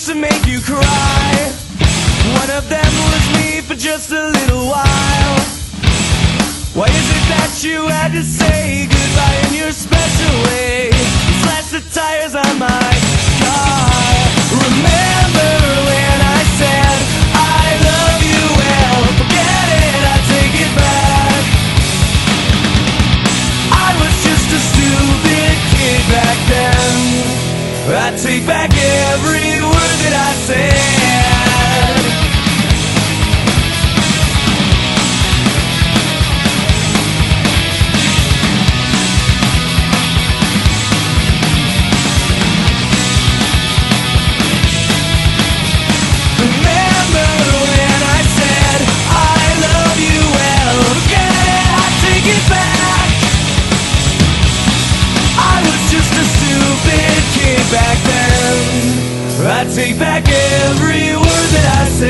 to make you cry. One of them was me for just a little while. Why is it that you had to say goodbye in your special way? Slash the tires on my car. Remember when I said I love you? Well, forget it, I take it back. I was just a stupid kid back then. I take back every word that I said. Remember when I said I love you? Well, forget it, I take it back. I was just a stupid kid back then. I take back every word that I said.